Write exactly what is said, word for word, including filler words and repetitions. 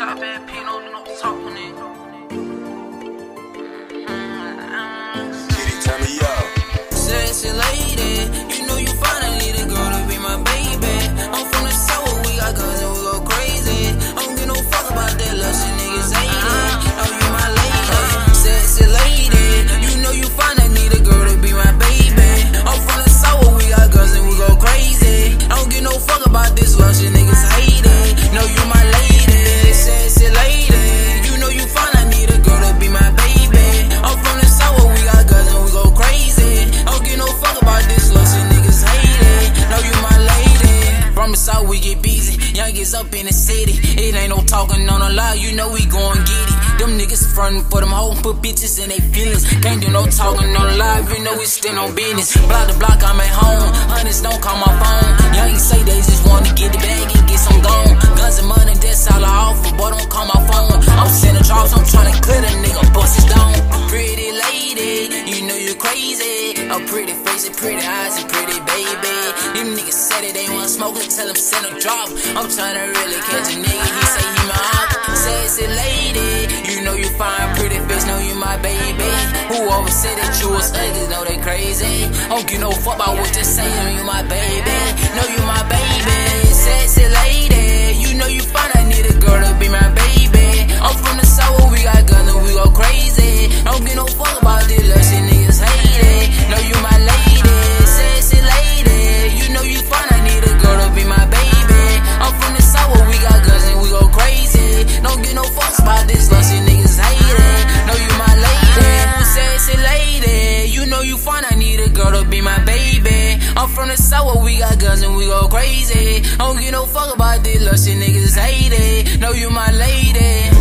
top bad P, no, no talking it. Kitty, turn me up. Sexy lady, you know you finally the girl to be my baby. I'm from the south, we got guns and we go crazy. I don't give no fuck about that love, shit niggas hate it. Oh, you my lady, sexy lady, you know you finally the girl to be my baby. I'm from the south, we got guns and we go crazy. I don't give no fuck about this love, shit niggas hate it. No, you my lady, sexy lady, you know you finally the girl to be my baby. I'm from the south, we got guns and we go crazy. I don't give no fuck about this love, shit niggas hate it. No, you my lady. From the south, we get busy. Youngest up in the city. It ain't no talking on a lie, you know we gon' get it. Them niggas frontin' for them hoes, put bitches in they feelings. Can't do no talking on a lie, you know we stand on business. Block to block, I'm at home. Hunters don't call my phone. Youngins say they just wanna get the bag and get some gone. Guns and money, that's all I offer, boy, don't call my phone. I'm sending drops, I'm tryna clear the nigga, bust his down. Pretty lady, you know you crazy. A pretty face and pretty eyes and pretty baby. Them niggas said it, they wanna smoke it, tell them send a drop. I'm tryna really catch a nigga, he say he my op. Sexy lady, you know you fine, pretty face, know you my baby. Whoever said that you was ugly, know they crazy. Don't give no fuck about what they say, you my baby. Know you my baby. Sexy lady, you know you fine, I need a girl to be my baby. I'm from the south, we got guns and we go crazy. Don't give no fuck about this love, shit niggas hate it. Know you my lady, sexy lady, you know you fine, I need a girl to be my baby. I'm from the south, we got guns and we go crazy. Don't give no fucks about this love, shit niggas hate it. Know you my lady, sexy lady, you know you fine, I need a girl to be my baby. I'm from the south, we got guns and we go crazy. Don't give no fuck about this love, shit niggas hate it. Know you my lady.